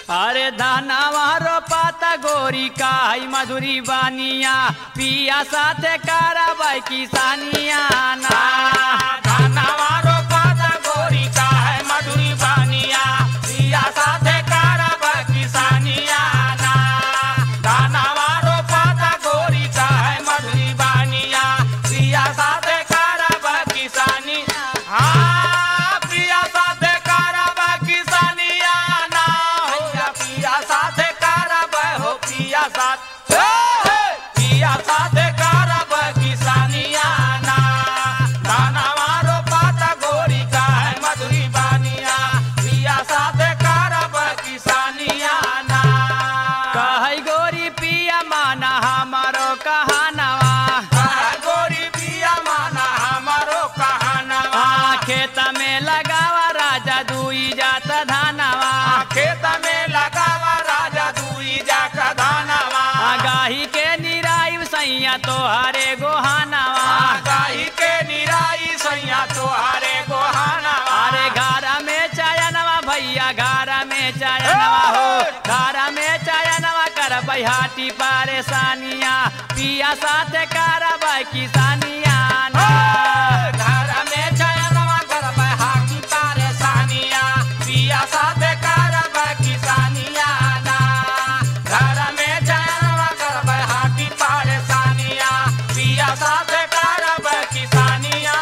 अरे धनवा रोपाता गोरी काई मधुरी बानिया पिया साथे कराबै किसानिया ना। धनवा रोपाता गोरी काई मधुरी बानिया पिया साथे कराबै किसानिया ना। धनवा रोपाता गोरी काई मधुरी बानिया पिया साथे कराबै किसानिया। हाँ पिया साथे कराबै किसानिया ना। पिया साथे कराबै हो पिया साथ पिया साथे कराबै किसानिया ना। धनवा रोपाता गोरी काई मधुरी बानिया पिया साथे कराबै किसानिया ना। कहै गोरी पिया माना हमारो कहानवा गोरी पिया माना हमारो कहानवा। खेत में लगावा राजा दुई जात धानवा खेत में लगावा राजा दुई जात धानवा। गाही के निराई सैया तोहरे गोहानवा गाही के निराई सैया तोहरे गोहानवा। अरे घारा में चायनवा भैया घारा में चायनवा हो घारा में चायनवा करबै हाटी परेशानिया पिया साथे करबै किसानिया ना। घारा में चायनवा करबै हाटी परेशानिया पिया साथे करबै किसानिया ना। घारा में चायनवा करबै हाटी परेशानिया पिया साथे करबै किसानिया।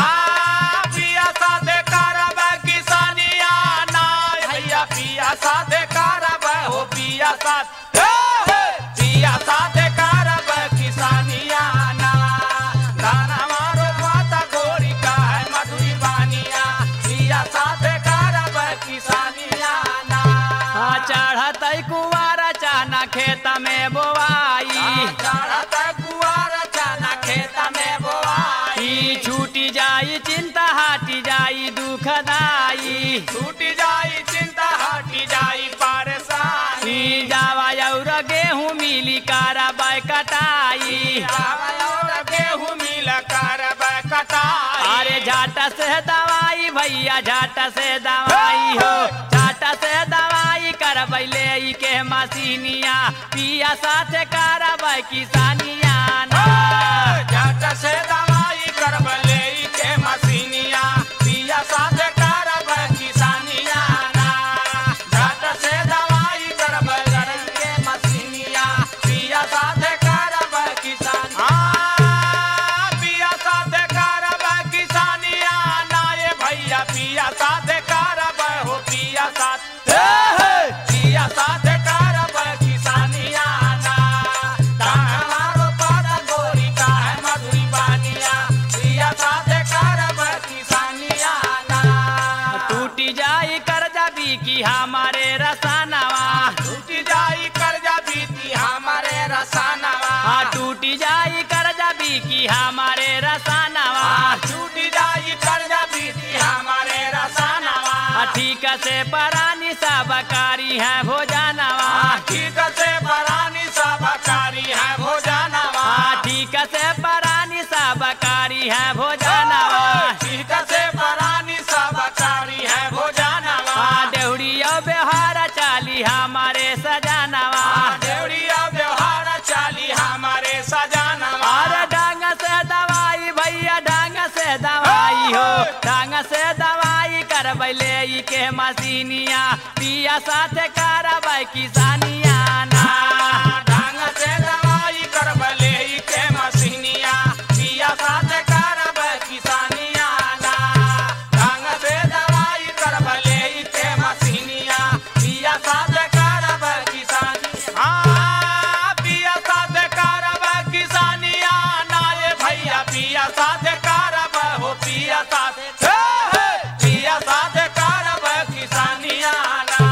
पिया साथे करबै किसानिया ना। भैया पिया साथे करबै हो पिया साथ पिया साथे करबै किसानिया ना। धनवा रोपाता गोरी काई मधुरी बानिया पिया साथे करबै किसानिया ना। चढ़तै कुवारा चाना खेत में बोवाई चढ़तै कुवारा चाना खेत में बोवाई। छूटी जाई चिंता हटी जाई दुखदाई छूटी जाई चिंता हटी जाई परेशानी। जावा और गेहूँ मिली करबै कटाई गेहूँ मिल करबै कटाई। अरे झाटा से दवाई भैया झाटा से दवाई हो झाटा से दवाई करबै ले के मशीनिया पिया साथे करबै किसानिया ना। झट से दवाई करबै ले के मशीनिया पिया साथे करबै किसानिया ना। झट से दवाई करबै के मशीनिया पिया साथे करबै किसानिया। पिया साथे करबै किसानिया ना। ये भैया पिया साथे करबै हो पिया साथ पिया साथे करबै किसानिया ना। धनवा रोपाता गोरी काई मधुरी बानिया पिया साथे करबै किसानिया ना। टूटी जाई कर्जा बीकी हमारे रसानवा टूटी जाई कर्जा बीती हमारे रसानवा। टूटी जाई कर्जा बीकी हमारे रसानवा टूटी जाई कर्जा बीती हमारे रसानवा। ठीक से परानी सबकारी है भोजनवा ठीक से परानी सबकारी है भोजनवा। ठीक से परानी सबकारी है भोजनवा ठीक से परानी सबकारी है भोजनवा। देवड़िया व्यवहार चाली हमारे सजानवा देवड़िया व्यवहार चाली हमारे सजानवा। अरे डांग से दवाई भैया डांग से दवाई हो डांग से दवाई करबै ले के मशीनिया पिया साथे करबै किसानिया ना। ढंग से दवाई करबै ले के मशीनिया पिया साथे करबै किसानिया ना। ढंग से दवाई करबै ले के मशीनिया पिया साथे करबै किसानिया। पिया साथे करबै किसानिया ना। ये भैया पिया साथे करबै हो पिया साथे पिया साथे करबै किसानिया ना।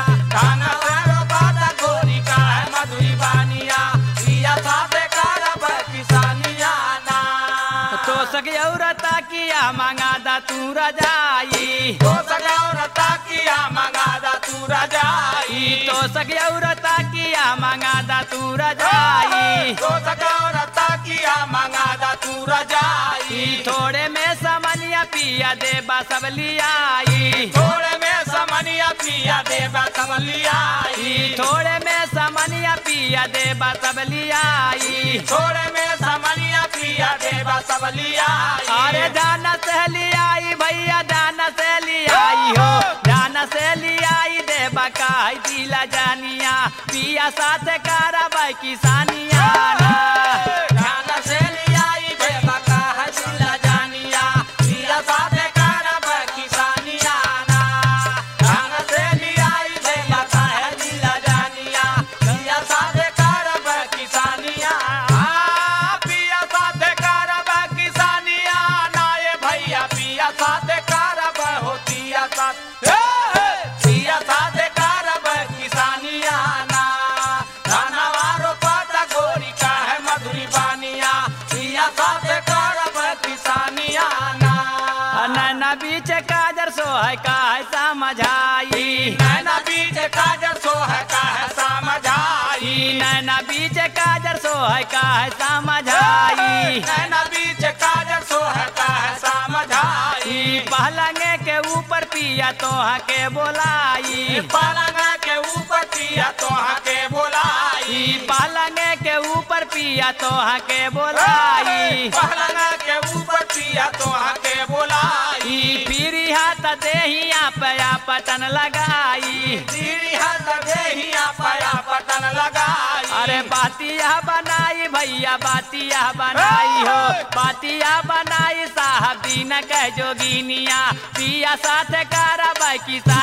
धनवा रोपाता गोरी काई मधुरी बानिया पिया साथे करबै किसानिया ना। तो सगौरता किया मंगादा तू रजाई तो सगौरता किया मंगादा तू रजाई। तो सगौरता किया मंगादा तू रजाई तो सगौरता किया मंगादा तू रजाई। थोड़े में समनिया पिया देबा सब लियाई थोड़े में समनिया पिया दे देबा सब लियाई थोड़े में समनिया पिया देबा सब लियाई थोड़े में समनिया पिया देबा सब लियाई अरे दाना से लियाई भैया दाना से लियाई हो दाना से लियाई देबा काई दिला जानिया पिया साथ कारबाई किसानिया ना दाना से लियाई देबा काई दिला जानिया पिया साथ कारबाई किसानिया ना दाना से लियाई देबा काई दिला जानिया पिया साथ कारबाई किसानिया पिया साथ कारबाई किसानिया ना ये भैया पिया साथ कारबाई होतिया साथ पिया साथ कारबाई किसानिया ना धनवारो पाता गोरी का है मधुरी बानिया पिया साथ कारबाई किसानिया ना नैना बीच काजर सो है का है समझाई नैना बीच काजर सो है का है समझाई नैना बीच काजर सो है का है समझाई नैना बीच काजर सो है का है समझाई पलंगे के ऊपर पिया तो के बोलाई पलंग के ऊपर पिया तो के बोलाई पलंगे के ऊपर पिया तो के बोलाई पलंग के ऊपर पिया तो के बोलाई फिर हाथ देहिया पया पटन लगाई तेरी हाथ देहिया पाया पटन लगाई अरे बातिया बनाई भैया बातिया बनाई हो बातिया बनाई साहब दीन कह जोगिनिया पिया साथ कारबाई किसान